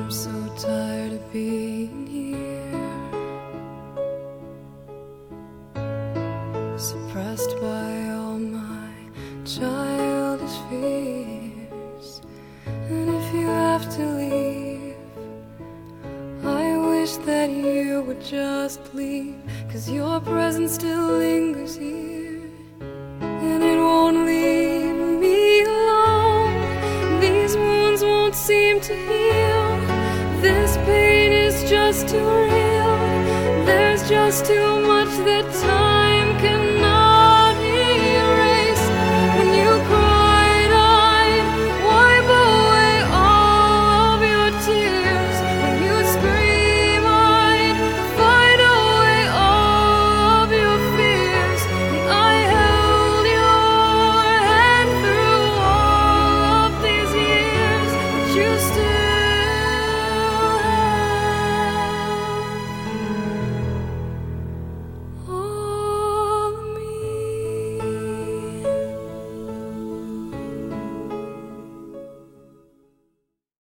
I'm so tired of being here, suppressed by all my childish fears. And if you have to leave, I wish that you would just leave, 'cause your presence still lingers here, and it won't leave me alone. These wounds won't seem to heal. This pain is just too real. There's just too much that time